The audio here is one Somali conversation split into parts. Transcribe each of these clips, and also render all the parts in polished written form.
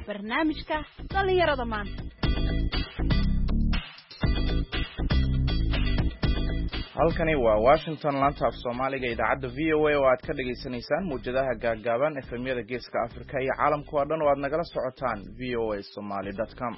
barnaamijka dhalinyarada maanta. halkani waa Washington laanta af Soomaaliga idaacadda VOA oo aad ka dhageysanaysaan muujadaha gaagaaban FM-yada Geeska Afrika iyo caalamka oo dhan oo aad nagala socotaan voasomali.com.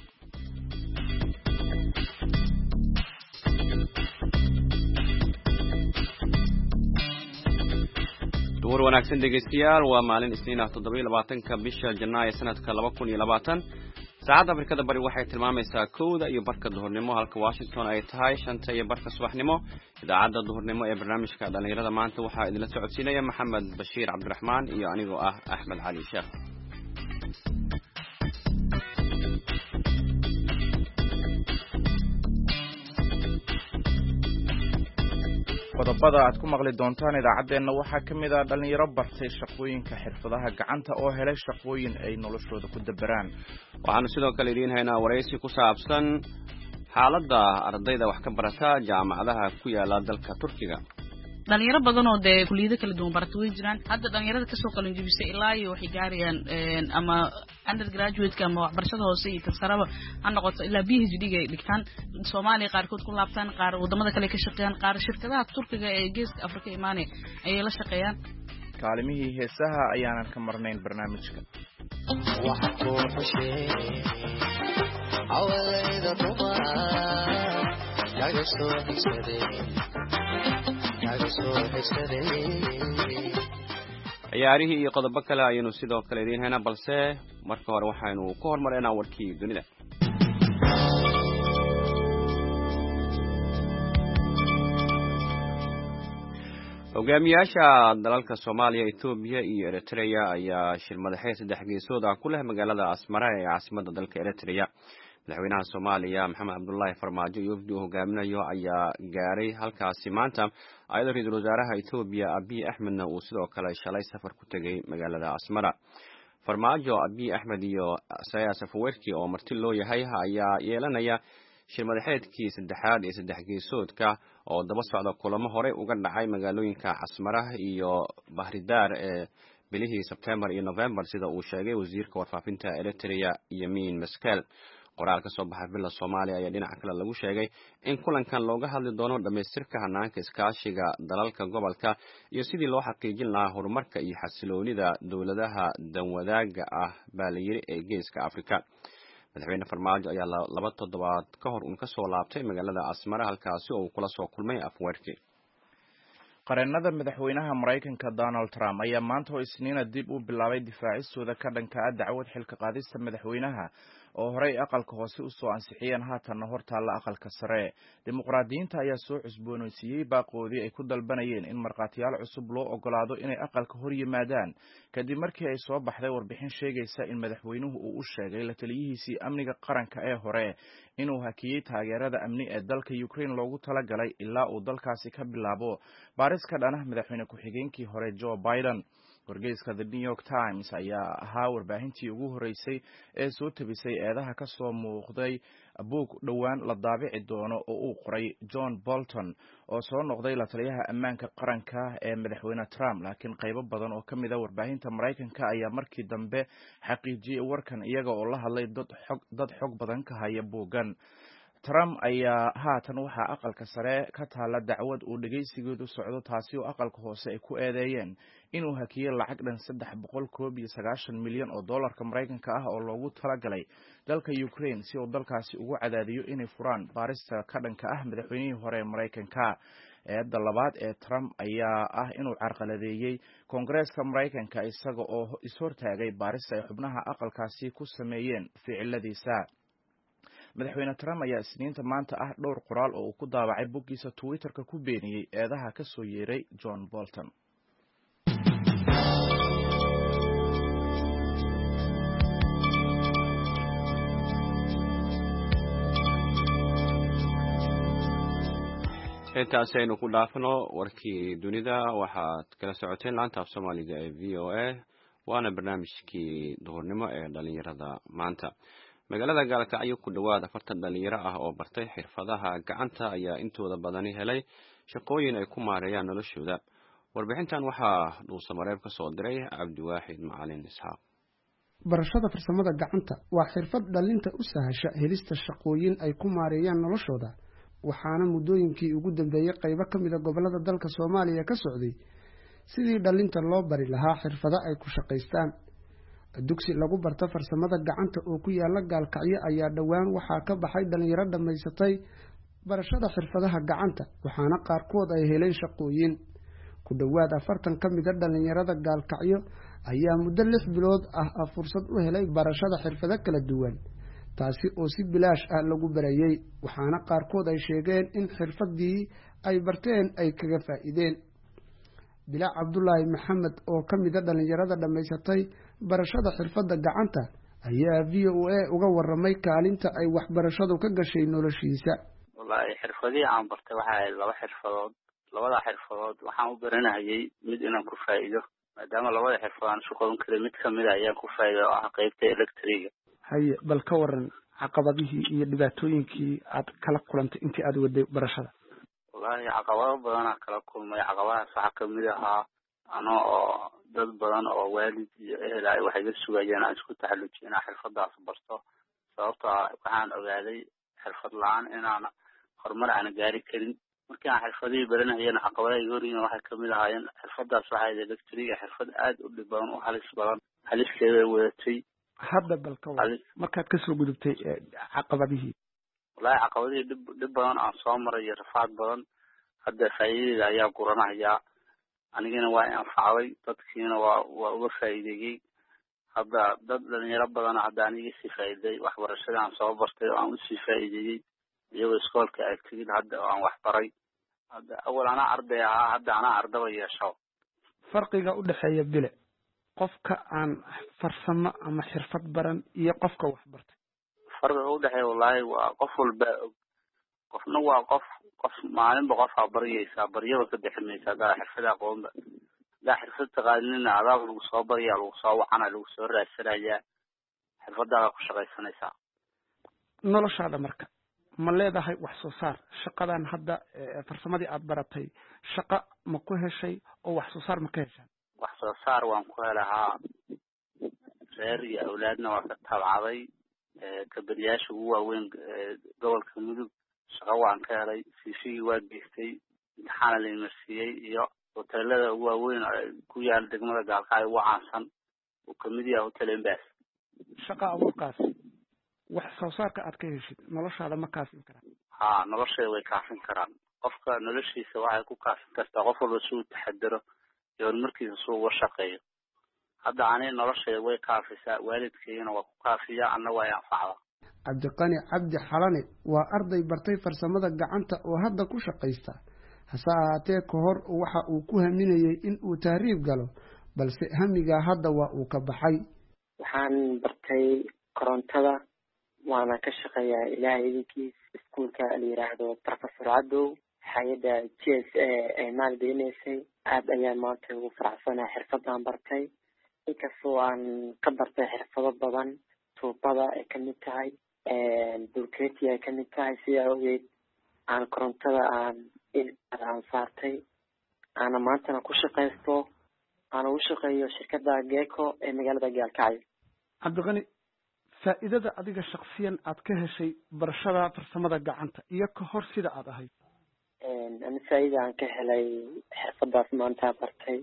duur wanaagsan dhegeystayaal waa maalin Isniin ah 27 bisha Janaayo sanadka 2020 saacadda Afrikada bari waxay tilmaamaysaa 1:00 iyo barka duhurnimo halka Washington ay tahay 5:00 iyo barka subaxnimo idaacadda duhurnimo ee barnaamijka dhalinyarada maanta waxaa idinla socodsiinaya Maxamed Bashiir Cabdiraxmaan iyo anigoo ah Axmed Cali Sheekh. qodobada aad ku maqli doontaan idaacadeena waxaa kamid ah dhalinyaro bartay shaqooyinka xirfadaha gacanta oo helay shaqooyin ay noloshooda ku dabaraan. waxaanu sidoo kale idiin haynaa wareysi ku saabsan xaaladda ardayda wax ka barata jaamacadaha ku yaala dalka Turkiga. dhalinyaro badan oo kulliyada kala duwan barata way jiraan. hadda dhalinyarada ka soo qalin jabisay ilaa iyo waxay gaarayaan ama undergraduate ama waxbarashada hoose iyo tasaraba ha noqoto ilaa PhD-ga ay dhigtaan. Soomaaliya qaarkood ku laabtaan, qaar wadamada kale ka shaqeeyaan, qaar shirkadaha Turkiga ee Geeska Afrika imaanay ayay la shaqeeyaan. kaalimihii heesaha ayaanan ka marnayn barnaamijka. waxa ku xushay awlayda dumar yaga soo xisay ciyaarihii iyo qodobo kale ayaynu sidoo kale idiin haynaa balse marka hore waxaynu ku hormareynaa warkii dunida. hogaamiyaasha dalalka Soomaaliya, Itoobiya iyo Eritrea ayaa shir madaxeed saddex geesood ah ku leh magaalada Asmara ee caasimadda dalka Eritrea. madaxweynaha Soomaaliya Maxamed Cabdullaahi Farmaajo iyo wafdi uu hogaaminayo ayaa gaaray halkaasi maanta ayadoo ra'iisul wasaaraha Itoobiya Abiy Ahmedna uu sidoo kale shalay safar ku tagay magaalada Asmara. Farmaajo, Abiy Ahmed iyo Isaias Afwerki oo marti loo yahay ayaa yeelanaya shir madaxeedkii saddexaad ee saddex geesoodka oo daba socda kulamo hore uga dhacay magaalooyinka Asmara iyo Bahridaar ee bilihii September iyo November sida uu sheegay wasiirka warfaafinta Eritrea Yamin Meskel. qoraal ka soo baxay bila Soomaaliya ayaa dhinaca kale lagu sheegay in kulankan looga hadli doono dhameystirka hanaanka iskaashiga dalalka gobolka iyo sidii loo xaqiijin lahaa horumarka iyo xasiloonida dawladaha danwadaaga ah baa la yiri ee Geeska Afrika. madaxweyne Farmaajo ayaa 2 toddobaad ka hor ka soo laabtay magaalada Asmara halkaasi oo uu kula soo kulmay Afwerki. qareenada madaxweynaha Mareykanka Donald Trump ayaa maanta oo Isniina dib u bilaabay difaacistooda ka dhanka ah dacwad xilka qaadista madaxweynaha oo horey aqalka hoose u soo ansixiyeen haatanna hortaalla aqalka sare. dimuqraadiyiinta ayaa soo cusboonaysiiyey baaqoodii ay ku dalbanayeen in markhaatiyaal cusub loo ogolaado inay aqalka hor yimaadaan kadib markii ay soo baxday warbixin sheegaysa in madaxweynuhu uu u sheegay la taliyihiisii amniga qaranka ee hore inuu hakiyey taageerada amni ee dalka Ukraine loogu talagalay ilaa uu dalkaasi ka bilaabo baaris ka dhan ah madaxweyne ku-xigeenkii hore Joe Biden. wargeyska The New York Times ayaa ahaa warbaahintii ugu horeysay ee soo tabisay eedaha ka soo muuqday buug dhowaan la daabici doono oo uu qoray John Bolton oo soo noqday la taliyaha ammaanka qaranka ee madaxweyne Trump, laakiin qaybo badan oo ka mid ah warbaahinta Mareykanka ayaa markii dambe xaqiijiyay warkan iyaga oo la hadlay dad xog badan ka haya buugan. Trump ayaa haatan waxaa aqalka sare ka taala dacwad uu dhageysigeedu socdo taasi oo aqalka hoose ay ku eedeeyeen inuu hakiyay lacag dhan 391 milyan oo dollarka Mareykanka ah oo loogu talagalay dalka Ukraine si uu dalkaasi ugu cadaadiyo inay furaan baarista ka dhanka ah madaxweynihii hore ee Mareykanka. eedda labaad ee Trump ayaa ah inuu carqaladeeyay Koongareeska Mareykanka isaga oo ishortaagay baarista ay xubnaha aqalkaasi ku sameeyeen ficiladiisa. madaxweyne Trump ayaa Isniinta maanta ah dhowr qoraal oo uu ku daabacay boggiisa Twitter-ka ku beeniyay eedaha ka soo yeeray John Bolton. intaas aynu ku dhaafno warkii dunida waxaad kala socoteen laanta af Soomaaliga ee VOA waana barnaamijkii duhurnimo ee dhalinyarada maanta. magaalada Gaalkacyo ku dhawaad 40 dhalinyaro ah oo bartay xirfadaha gacanta ayaa intooda badani helay shaqooyin ay ku maareeyaan noloshooda. warbixintan waxaa Dhuusamareeb ka soo diray Cabdiwaaxid Macalin Isxaaq. barashada farsamada gacanta waa xirfad dhalinta u sahasha helista shaqooyin ay ku maareeyaan noloshooda waxaana muddooyinkii ugu dambeeyay qaybo ka mid ah gobollada dalka Soomaaliya ka socday sidii dhalinta loo bari lahaa xirfado ay ku shaqaystaan dugsi lagu barto farsamada gacanta oo ku yaala Gaalkacyo ayaa dhawaan waxaa ka baxay dhalinyaro dhamaysatay barashada xirfadaha gacanta waxaana qaarkood ay heleen shaqooyin ku dhawaad 40 ka mid ah dhalinyarada Gaalkacyo ayaa muddo 6 bilood ah fursad u helay barashada xirfado kala duwan taasi oo si bilaash ah lagu barayay waxaana qaarkood ay sheegeen in xirfadii ay barteen ay kaga faa'iideen Bilaa Cabdullaahi Maxamed oo ka mid ah dhalinyarada dhamaysatay barashada xirfada gacanta ayaa VOA uga waramay kaalinta ay waxbarashadu ka gashay noloshiisa wallahi xirfadii aan bartay waxa ay laba xirfadood waxaan u baranayay mid inaan ku faa'iido maadaama labada xirfadood aan shaqo kale mid kamid ah ayaan ku faa'iido oo ah qaybta electriga haye bal ka waran caqabadihii iyo dhibaatooyinkii aad kala kulantay intii aad waday barashada wallahi caqabado badan aan kala kulmay caqabadahaas waxaa kamid ahaa ano oo dad badan oo waalid iyo ehel ay waxay ka sugayeen aan isku taxallujiyo inaan xirfadaas barto sababtoo ah waxaan ogaaday xirfad la'aan inaan horumar aan gaari karin markii aan xirfadii baranayeen caqabadaha iga horreeyeen waxay kamid ahaayeen xirfadaas waxay electriga xirfad aad u dhib badan u halis badan haliskeeda wadatay hadda bal ka waran markaad ka soo gudubtay caqabadihii wallahi caqabadihii dhib badan aan soo maray iyo rafaad badan hadda faa'iidada ayaa guranayaa anigana waa anfacday dadkiina waa uga faa'iideeyay hadda dad dhalinyaro badan hadda aniga si faa'iiday waxbarashada aan soo bartay oo aan u sii faa'iideeyay iyagoo iskoolka ay tegin hadda aan wax baray hadda awal ana arday ahaa hadda ana ardaba yeesho farqiga u dhaxeeya bile qofka aan farsamo ama xirfad baran iyo qofka wax bartay farqiga u dhaxeeya wallahi waa qof walba qofna waa qof maalinba qof bariyaysa bariyada ka bixinaysa daa xirfada aqoonba daa xirfad taqaanina adaab lagu soo bariyaa lagu soo wacana lagu soo raadsanaya xirfadaada ku shaqaysanaysa noloshaada marka ma leedahay wax soo saar shaqadan hadda farsamadii aad baratay shaqo ma ku heshay oo wax soo saar ma ka heshaan wax soo saar waan ku helahaa reer iyo awlaadna waa ka tabcaday kabaryaasha ugu waaweyn gobolka mudug shaqo waan ka helay siifigii waa geystay imtixaan la imarsiiyey iyo hoteelada ugu waaweyn ku yaal degmada Gaalkacyo ugu caansan oo kamid yahay hotel Embassy shaqa abuurkaas wax soo saarka aad ka heshid noloshaada ma kaafin karaan nolosheeda way kaafin karaan qofka noloshiisa waxay ku kaafin kartaa qof walba suu taxadaro iyo markiisa suu uga shaqeeyo hadda ani nolosheeda way kaafisaa waalidkeena waa ku kaafiya anna waa anfacda Cabdiqani Cabdi Xalane waa arday bartay farsamada gacanta oo hadda ku shaqaysta hase ahaatee ka hor waxa uu ku haminayay in uu tahriib galo balse hamiga hadda waa uu ka baxay waxaan bartay korontada waana ka shaqeeyaa ilaahay idinkiis iskuulka la yiraahdo Professor Adow hay'adda GSA ay maalgelinaysay aad ayaan maanta ugu faraxsanahay xirfadan bartay inkastoo aan ka bartay xirfado badan tuubada ay ka mid tahay bulkeeti ay ka mid tahay sida ogeyd aan korontada aan saartay ana maantana ku shaqaysto aan u shaqeeyo shirkadda Gecko ee magaalada Gaalkacyo Cabdiqani faa'iidada adiga shakhsiyan aad ka heshay barashada farsamada gacanta iyo ka hor sida aad ahayd ana faa'iido aan ka helay xirfadaas maanta bartay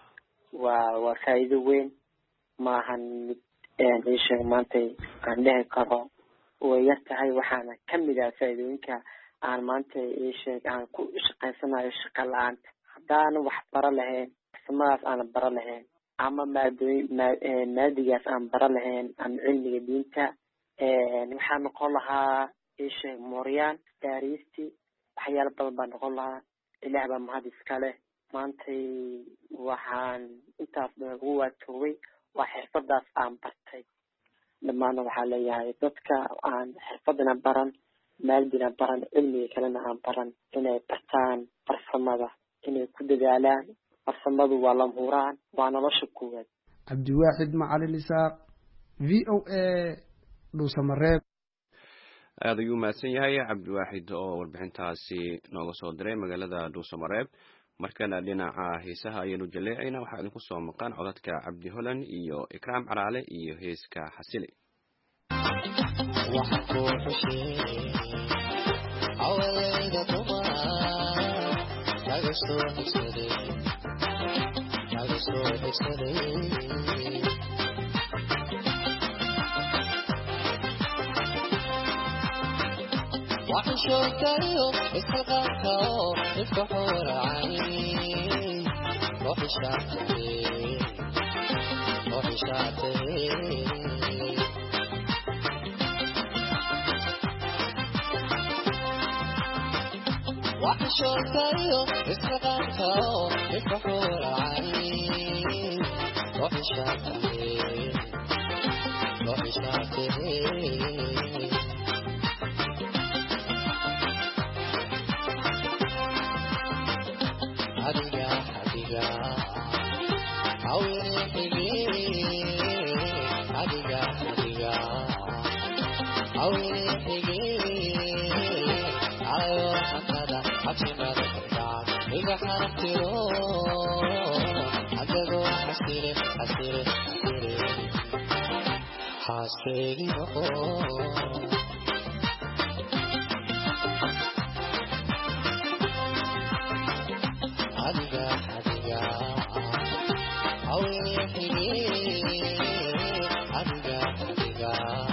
waa faa'iido weyn maahan mid isha maanta aan dhahay karo way yar tahay waxaana kamid ah faa'iidooyinka aan maanta isha aan ku shaqaysanayo shaqo la'aan haddaan wax baro lahayn farsamadaas aan baro lahayn ama maadigaas aan baro lahayn ama cilmiga diinta waxaan noqon lahaa isha mooryaan daariisti waxyaalo badan baan noqon lahaa ilaah baa mahad iska leh maantay waxaan intaas badan ugu waatoobay waa xirfadaas aan bartay dhammaana waxaa leeyahay dadka aan xirfadana baran maaldina baran cilmiga kalena aan baran inay bartaan farsamada inay ku dadaalaan farsamadu waa lama huraan waa nolosha koowaad Cabdiwaaxid Macalin Isaaq VOA Dhuusamareeb aad ayuu mahadsan yahay Cabdiwaaxid oo warbixintaasi nooga soo diray magaalada Dhuusamareeb markana dhinaca heesaha ayaynu jaleecayna waxaa idinku soo maqan codadka Cabdi Holan iyo Ikraam Caraale iyo heeska Xasili. وحشوكيو استقاكو افتحور عيني روحي شاتي روحي شاتي وحشوكيو استقاكو افتحور عيني روحي شاتي روحي شاتي حديقة حديقة عويني حقيقي حديقة حديقة عويني حقيقي على حمادة حتى ما ترجع إذا حرمت له عدقوا حسيري حسيري حسيري حسيري نقول حديقة حديقة عويني حقيقي حديقة حديقة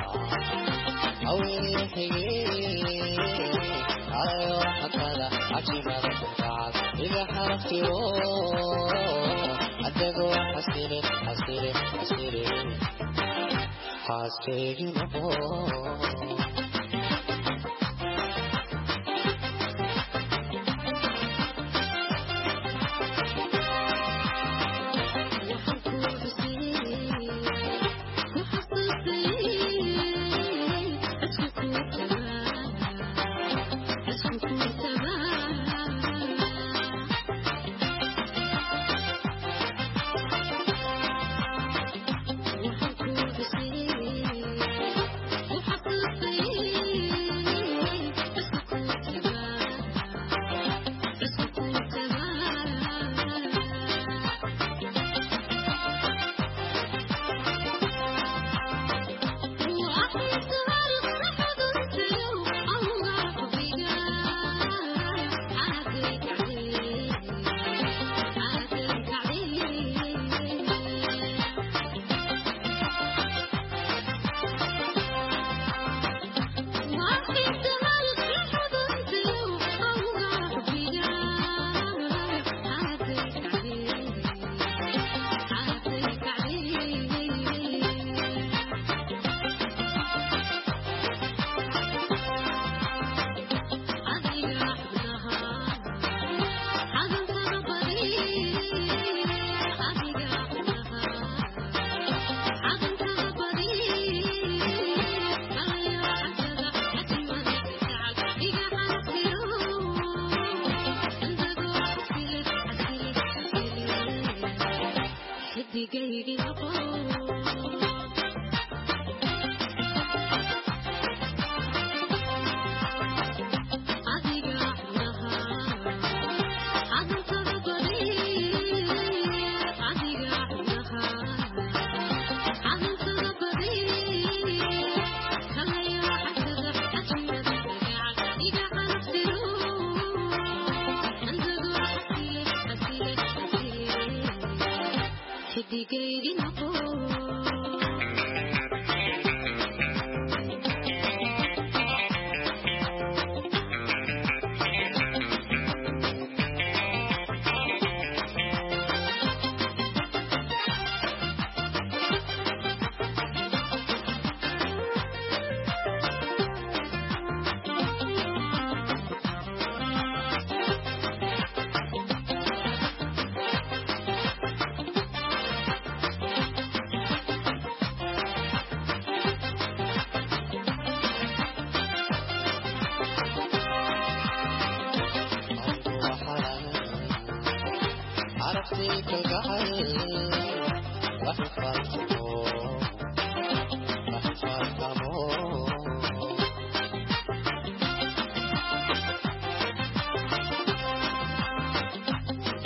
عويني حقيقي على يوم حتى عجيبة تنفعك إذا حرفت روح عدقوا حسيري حسيري حسيري حسيري نقول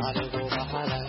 anigu mahalan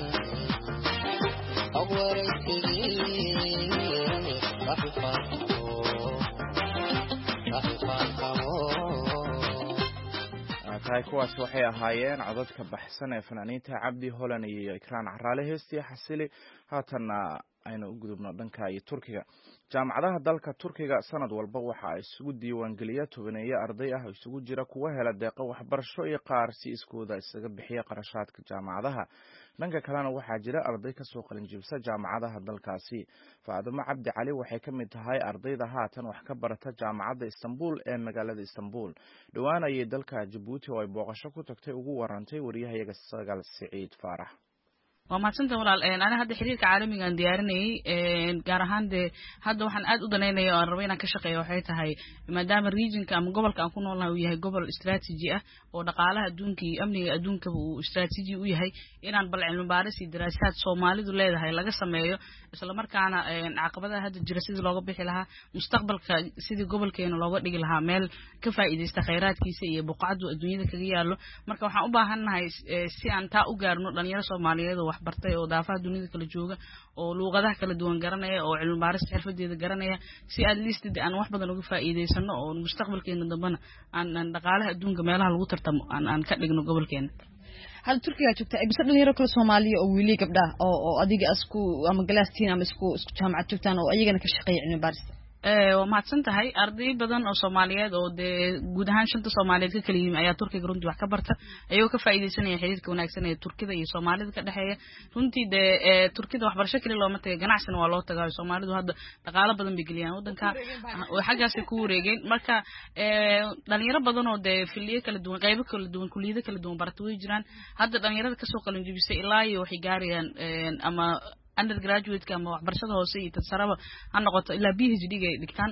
tahay kuwaas waxay ahaayeen codadka baxsan ee fanaaniinta Cabdi Holan iyo Ikraan Caraale heestii xasili haatanna aynu u gudubno dhanka iyo Turkiga jaamacadaha dalka Turkiga sanad walba waxa ay isugu diiwaangeliya tobaneeyo arday ah isugu jira kuwa hela deeqo waxbarasho iyo qaar si iskooda isaga bixiya qarashaadka jaamacadaha dhanka kalena waxaa jira arday ka soo qalin jibisa jaamacadaha dalkaasi Faadimo Cabdi Cali waxay ka mid tahay ardayda haatan wax ka barata jaamacadda Istanbul ee magaalada Istanbul dhawaan ayay dalka Djibouti oo ay booqasho ku tagtay ugu warantay wariyahayaga Sagal Saciid Faarax waa mahadsantahay walaal ana hadda xiriirka caalamiga aan diyaarinayay gaar ahaan hadda waxaan aad u danaynayaa oo rabo inaan ka shaqeeyo waxay tahay maadaama regionka ama gobolka aan ku noolnahay uu yahay gobol istiraatiiji ah oo dhaqaalaha adduunka iyo amniga adduunka uu istiraatiiji u yahay inaan bal cilmi baaris iyo daraasaad Soomaalidu leedahay laga sameeyo isla markaana caqabadaha hadda jira sidii looga bixi lahaa mustaqbalka sidii gobolkeena looga dhigi lahaa meel ka faa'iideysta kheyraadkiisa iyo buqacadu adduunyada kaga yaalo marka waxaan u baahanahay si aan taa u gaarno dhalinyaro Soomaaliyeed oo bartay oo daafaha dunida kala jooga oo luqadaha kala duwan garanaya oo cilmi baaris xirfadeeda garanaya si at least aan wax badan uga faa'iideysano oo mustaqbalkeena dambana aan dhaqaalaha adduunka meelaha lagu tartamo aan ka dhigno gobolkeena hal Turkiga joogta ay bisad dhalinyaro kala Soomaaliya oo wiilii gabdha oo adiga isku ama galaastiina ama isku jaamacad joogtaan oo ayagana ka shaqeeya cilmi baaris waa mahadsan tahay arday badan oo Soomaaliyeed oo guud ahaan shanta Soomaaliyeed ka kala yimid ayaa Turkiga runtii wax ka barta ayuu ka faa'iideysanaya xiriirka wanaagsan ee Turkiga iyo Soomaalida ka dhaxeeya runtii Turkiga waxbarasho kaliya looma tagay ganacsiga waa loo tagay Soomaalidu hadda dhaqaale badan bay geliyaan wadanka oo xaggaas ku wareegeen marka dhalinyaro badan oo filiye kala duwan qaybo kala duwan kulliyada kala duwan barta way jiraan hadda dhalinyarada ka soo qalin jabisay ilaa iyo waxay gaarayaan ama undergraduate ama waxbarashada hoose iyo tasaraba ha noqoto ilaa PhD ga dhigtaan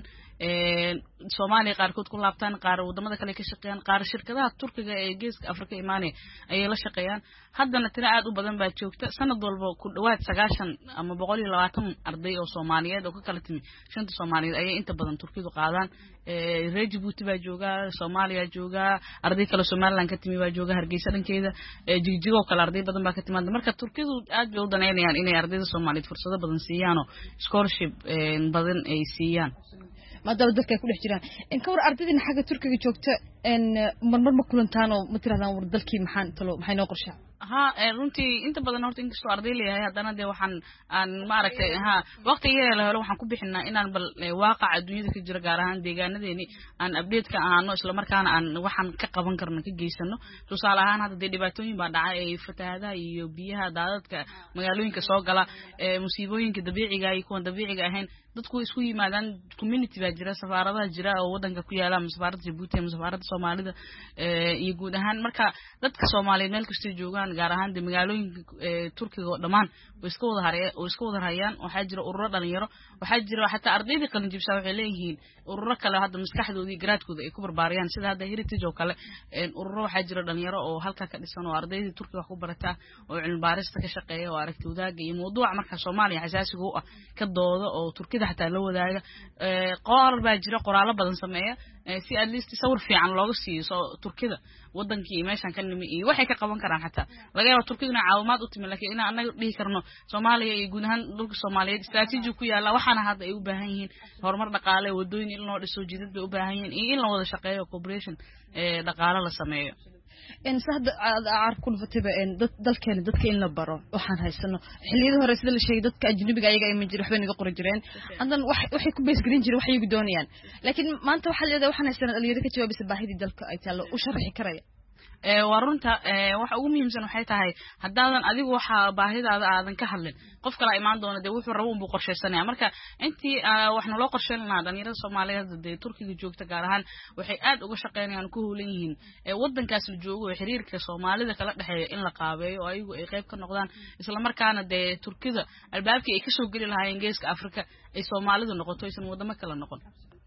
Soomaaliya qaarkood ku laabtaan qaar wadamada kale ka shaqeeyaan qaar shirkadaha Turkiga ee geeska Afrika imaanay ayay la shaqeeyaan haddana tira aad u badan baa joogta sanad walba ku dhawaad 90 ama 120 arday oo Soomaaliyeed oo ka kala timi shanta Soomaaliyeed ayay inta badan Turkiga qaadaan reer Djibouti baa jooga Soomaaliya jooga arday kale Somaliland ka timi baa jooga Hargeysa dhankeeda Jigjigo kale arday badan baa ka timaada marka Turkiga aad bay u daneynayaan inay ardayda Soomaaliyeed fursado badan siiyaan oo scholarship badan ay siiyaan maadaama dadka ay ku dhex jiraan in ka war ardayda xagga Turkiga joogta marmar ma kulantaan oo ma tirahdaan war dalkii maxay noo qorshaa runtii inta badan horta inkastoo arday leeyahay haddana waxaan aan ma aragtay waqtigeeda la helo waxaan ku bixinaa inaan bal waaqaca adduunyada ka jira gaar ahaan deegaanadeeni aan update ka ahaano isla markaana aan waxaan ka qaban karno ka geysano tusaale ahaan hadda dhibaatooyin baa dhacay ee fatahaadaha iyo biyaha daadadka magaalooyinka soo gala musiibooyinka dabiiciga iyo kuwa dabiiciga ahayn dadku isku yimaadaan community baa jira safaaradaha jira oo wadanka ku yaala safaaradda Djibouti ama safaaradda Soomaalida iyo guud ahaan marka dadka Soomaaliyeed meel kasta joogaan gaar ahaan magaalooyinka Turkiga oo dhamaan oo iska wada hayaan waxa jira ururo dhalinyaro waxa jira xataa ardayda qalin jibisa waxay leeyihiin ururo kale hadda maskaxdoodii garaadkooda ay ku barbaariyaan sida hadda heritage oo kale ururo waxa jira dhalinyaro oo halka ka dhisan oo ardayda Turkiga wax ku barata oo cilmi baarista ka shaqeeya oo aragti wadaaga iyo mowduuca marka Soomaaliya xasaasiga u ah ka dooda oo Turkiga xataa la wadaaga qoraal baa jira qoraalo badan sameeya si at least sawir fiican looga siiyo Turkiga wadankii meeshan ka nimi iyo waxay ka qaban karaan xataa laga yaabo Turkiga caawimaad u timi laakiin inaan anaga dhihi karno Soomaaliya iyo guud ahaan dhulka Soomaaliyeed istiraatiiji ku yaala waxaana hadda ay u baahan yihiin horumar dhaqaale wadooyin in loo dhiso jidad bay u baahan yihiin iyo in la wada shaqeeyo cooperation dhaqaale la sameeyo in saad aar ku fataba in dalkeena dadka in la baro waxaan haysano xilliyada hore sida la sheegay dadka ajnabiga ayaga ay ma jiro waxba naga qori jireen hadan waxay ku bees garin jireen waxay ugu doonayaan laakiin maanta waxa leedahay waxaan haysana dhalinyarada ka jawaabisa baahida dalka ay taalo u sharxi karaya waa runta waxa ugu muhiimsan waxay tahay haddaadan adigu waxa baahidaada aadan ka hadlin qof kale imaan doona wuxuu rabo uu qorsheysanaya marka intii waxna loo qorsheynaa dhalinyarada Soomaaliyeed Turkiga joogta gaar ahaan waxay aad uga shaqeynayaan ku hoolan yihiin wadankaas la joogo xiriirka Soomaalida kala dhaxeeyo in la qaabeeyo oo ayagu ay qayb ka noqdaan isla markaana Turkiga albaabkii ay ka soo gali lahaayeen geeska Afrika ay Soomaalidu noqoto aysan wadamo kala noqon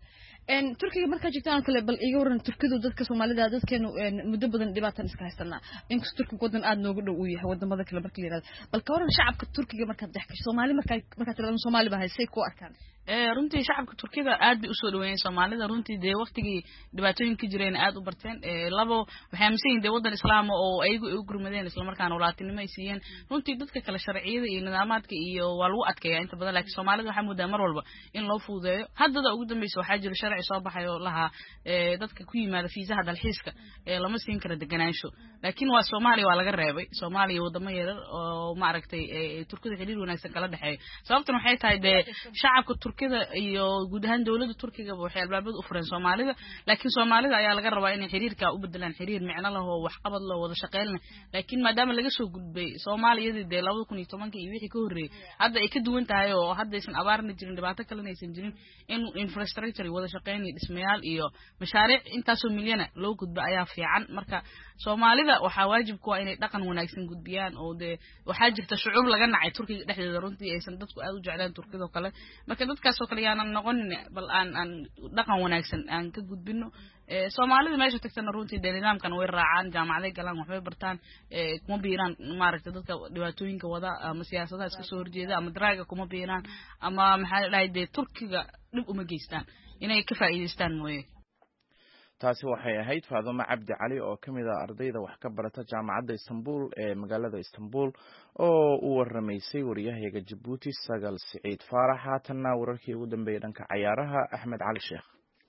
Turkiga marka joogtaan kale bal iga waran Turkidu dadka Soomaalida dadkeenu muddo badan dhibaatan iska haysana inkastoo Turkiga wadan aad noogu dhow u yahay wadamada kale markii la yiraahdo bal ka waran shacabka Turkiga marka dhex Soomaali marka tirada Soomaali baa haysay ku arkaan runtii shacabka Turkida aad bay u soo dhaweeyeen Soomaalida runtii de waqtigii dhibaatooyinka jireen aad u barteen labo waxay aaminsan de wadan islaam oo ayagu u gurmadeen isla markaana walaatinimo ay siiyeen runtii dadka kala sharciyada iyo nidaamaadka iyo waa lagu adkeeyaa inta badan laakiin Soomaalida waxa moodaa mar walba in loo fududeeyo haddada ugu dambeysay waxa jira sharci soo baxay oo laha dadka ku yimaada fiisaha dalxiiska lama siin karo deganaansho laakiin waa Soomaaliya waa laga reebay Soomaaliya wadamo yar oo ma aragtay Turkida xiriir wanaagsan kala dhaxeeyo sababtan waxay tahay de shacabka Turkida iyo guud ahaan dawladda Turkiga waxay albaabada u fureen Soomaalida laakiin Soomaalida ayaa laga rabaa in xiriirka u bedelaan xiriir micno leh oo wax qabad leh wada shaqeyn laakiin maadaama laga soo gudbay Soomaaliyada de 2010 iyo wixii ka horeeyay hadda ay ka duwan tahay oo hadda aysan abaarna jirin dhibaato kale aysan jirin in infrastructure wada shaqeyn iyo dhismayaal iyo mashaariic intaas oo milyan loo gudbo ayaa fiican marka Soomaalida waxa waajib ku ah inay dhaqan wanaagsan gudbiyaan oo de waxa jirta shucuub laga nacay Turkiga dhexdeeda runtii aysan dadku aad u jeclaan Turkida kale marka dadkaas oo kale yaanan noqon bal aan dhaqan wanaagsan aan ka gudbino Soomaalida meesha tagtana runtii nidaamkan way raacaan jaamacaday galaan waxbay bartaan kuma biiraan maaragtay dadka dhibaatooyinka wada ama siyaasadaha iska soo horjeeda ama draaga kuma biiraan ama maxaa la dhahay Turkiga dib uma geystaan inay ka faa'iideystaan mooyee taasi waxay ahayd Faadumo Cabdi Cali oo kamid ah ardayda wax ka barata jaamacadda Istanbul ee magaalada Istanbul oo u waramaysay wariyahayaga Djibouti Sagal Siciid Faarax haatanna wararkii ugu dambeeyay dhanka ciyaaraha Axmed Cali Sheekh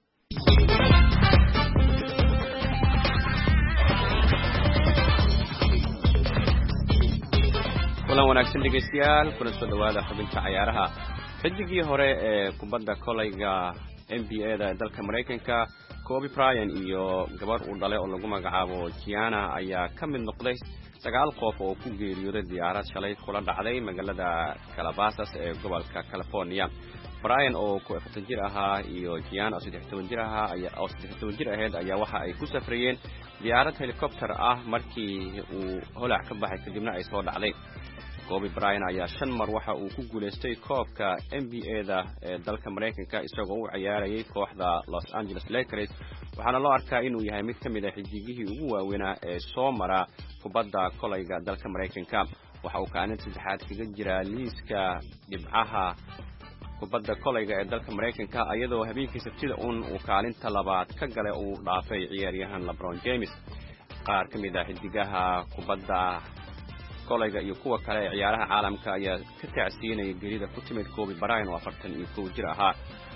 kulan wanaagsan dhegeystayaal kuna soo dhawaada xubinta ciyaaraha xidigii hore ee kubadda kolayga NBA-da dalka Mareykanka Kobe Bryant iyo gabar uu dhalay oo lagu magacaabo Gianna ayaa ka mid noqday 9 qof oo ku geeriyooday diyaarad shalay kula dhacday magaalada Calabasas ee gobolka California. Bryant oo 40 jir ahaa iyo Gianna oo 13 jir ahaa ayaa waxa ay ku safrayeen diyaarad helicopter ah markii uu holac ka baxay kadibna ay soo dhacday. Kobe Bryant ayaa 5 mar waxa uu ku guuleystay koobka NBA-da ee dalka Mareykanka isagoo u ciyaarayay kooxda Los Angeles Lakers waxaana loo arkaa inuu yahay mid kamid ah xidigihii ugu waaweynaa ee soo mara kubadda kolayga dalka Mareykanka waxa uu kaalin saddexaad kaga jira liiska dhibcaha kubadda kolayga ee dalka Mareykanka iyadoo habeenkii Sabtida uu kaalinta labaad ka galay uu dhaafay ciyaaryahan LeBron James qaar kamid ah xidigaha kubadda kolayga iyo kuwa kale ee ciyaaraha caalamka ayaa ka tacsiinay geerida ku timid Kobe Bryant oo 41 jir ahaa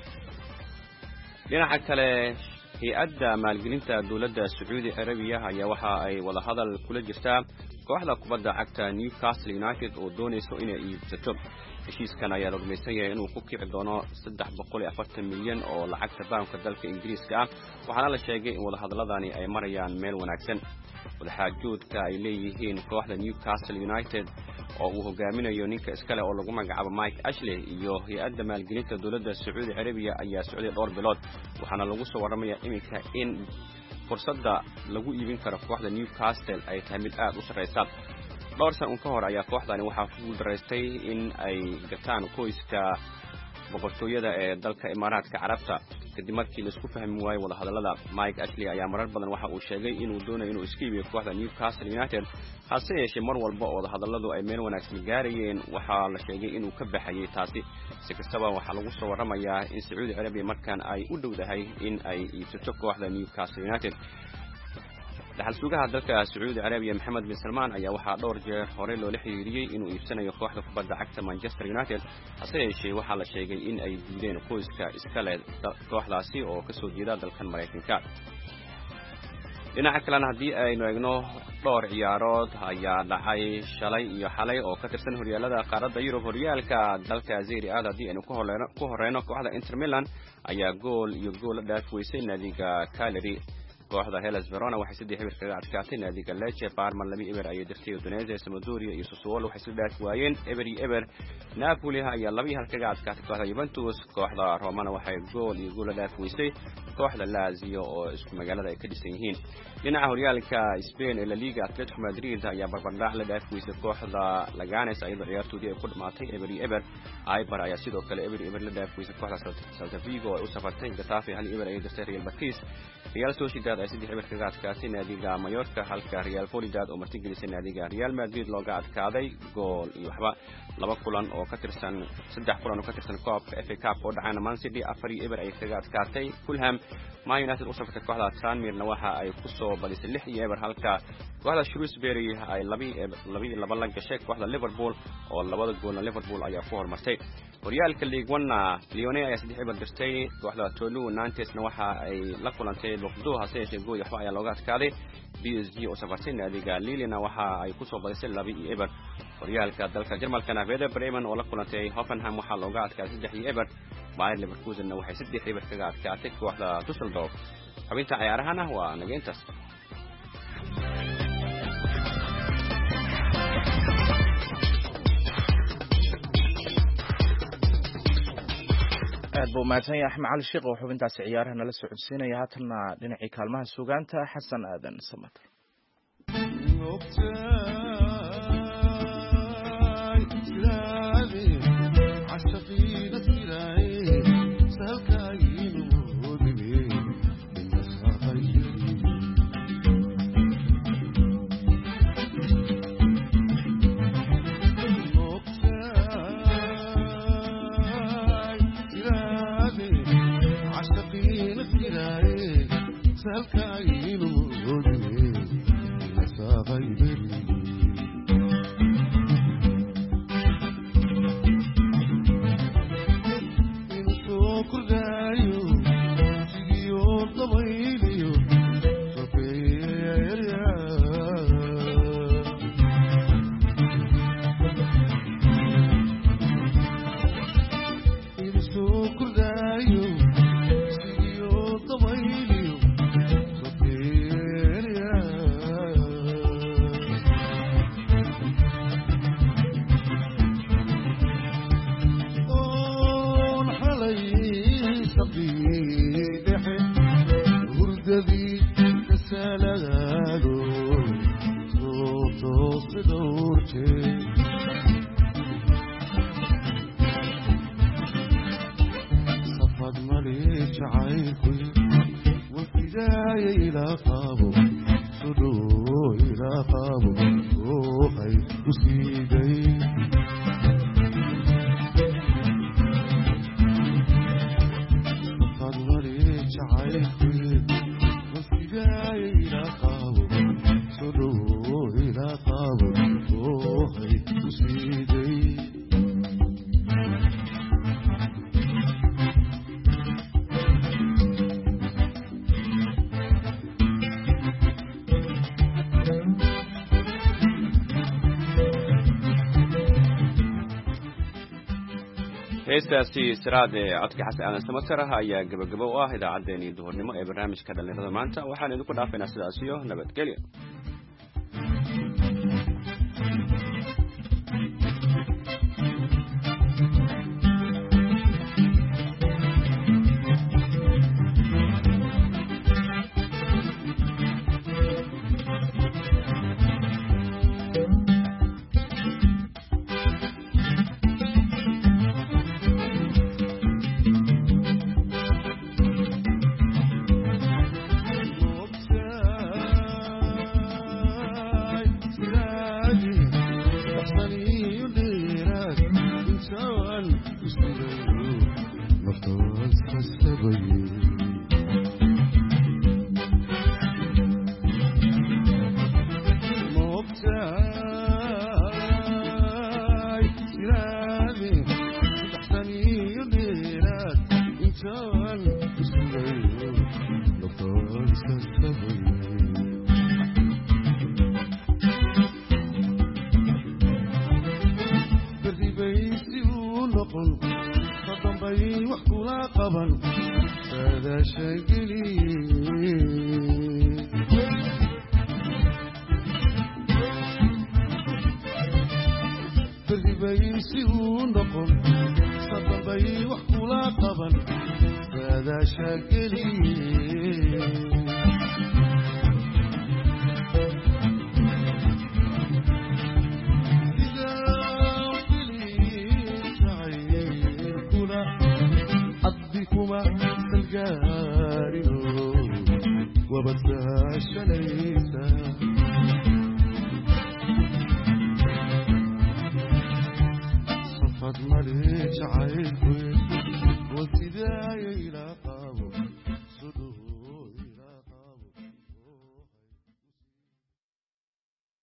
dhinaca kale hay'adda maalgelinta dawladda Saudi Arabia ayaa waxa ay wada hadal kula jirtaa kooxda kubadda cagta Newcastle United oo doonayso inay iibsato heshiiskan ayaa lagu meesay inuu ku kici doono 340 milyan oo lacagta baanka dalka Ingiriiska ah waxaana la sheegay in wada hadalladani ay marayaan meel wanaagsan wadaxaajoodka ay leeyihiin kooxda Newcastle United oo uu hogaaminayo ninka iskale oo lagu magacaabo Mike Ashley iyo hay'adda maalgelinta dawladda Saudi Arabia ayaa socday dhowr bilood waxaana lagu soo waramayaa iminka in fursadda lagu iibin karo kooxda Newcastle ay tahay mid aad u sareysa dhowr sano ka hor ayaa kooxdani waxa ku guuldareystay in ay gataan qoyska boqortooyada ee dalka Imaaraadka Carabta kadib markii la isku fahmi waayay wada hadallada Mike Ashley ayaa marar badan waxa uu sheegay inuu doonayo inuu iska iibiyo kooxda Newcastle United hase yeeshee mar walba oo wada hadalladu ay meel wanaagsan gaarayeen waxa la sheegay inuu ka baxayay taasi si kastaba waxa lagu soo waramayaa in Saudi Arabia markan ay u dhowdahay in ay iibsato kooxda Newcastle United dhaxal suugaha dalka Saudi Arabia Mohammed bin Salman ayaa waxa dhowr jeer hore loo xiriiriyay inuu iibsanayo kooxda kubadda cagta Manchester United hase yeeshee waxa la sheegay in ay diideen qoyska iskale kooxdaasi oo ka soo jeeda dalka Mareykanka dhinaca kalena haddii aynu eegno dhowr ciyaarood ayaa dhacay shalay iyo xalay oo ka tirsan horyaalada qaaradda Yurub horyaalka dalka Serie A haddii aynu ku horeyno kooxda Inter Milan ayaa gool dhaafweysay naadiga Cagliari kooxda Hellas Verona waxay 3-1 kaga adkaatay naadiga Lecce Parma 2-1 ayay dirtay Udinese Sampdoria iyo Sassuolo waxay soo dhaaf waayeen eber Napoli ayaa 2-1 kaga adkaatay kooxda Juventus kooxda Roma waxay gool dhaafweysay kooxda Lazio oo isku magaalada ay ka dhisan yihiin dhinaca horyaalka Spain ee La Liga Atletico Madrid ayaa barbardhac la dhaafweysay kooxda Leganes ayadoo ciyaartoodii ay ku dhamaatay eber Eibar ayaa sidoo kale eber la dhaafweysay kooxda Celta Vigo oo u safartay Getafe 1-1 ayay dirtay Real Betis Real Sociedad ay 3-0 kaga adkaatay naadiga Mallorca halka Real Sociedad oo martigelisay naadiga Real Madrid looga adkaaday gool iyo waxba 3 kulan oo ka tirsan koobka FA Cup oo dhacayna Man City 4-0 ay kaga adkaatay Fulham. Man United u safartay kooxda Tranmere waxa ay ku soo badisay 6-0 halka kooxda Shrewsbury ay 2-2 la gashay kooxda Liverpool oo labada goolna Liverpool ayaa ku hormartay. horyaalka League 1 Lyon ayaa 3-0 dirtay kooxda Toulouse. Nantes waxa ay la kulantay Bordeaux hase yeeshee gool waxba ayaa looga adkaaday. PSG oo safartay naadiga Lille waxa ay ku soo badisay 2-0. horyaalka dalka Jarmalkana Werder Bremen oo la kulantay Hoffenheim waxa looga adkaaday 3-0. Bayer Leverkusen waxay 3-0 kaga adkaatay kooxda Düsseldorf. xubinta ciyaarahana waa naga intaas. aad buu mahadsan yahay Axmed Cali Sheekh oo xubintaasi ciyaaraha nala soo codsiinaya haatana dhinacii kaalmaha suugaanta Xasan Aadan Samatar. heestaasi siraade codka Xasan Aadan Samatar ayaa gabagabo u ah idaacadeena duhurnimo ee barnaamijka dhalinyarada maanta. waxaan idinku dhaafaynaa sidaas iyo nabadgelyo. Sadambay wax kula qaban, hada shaqali.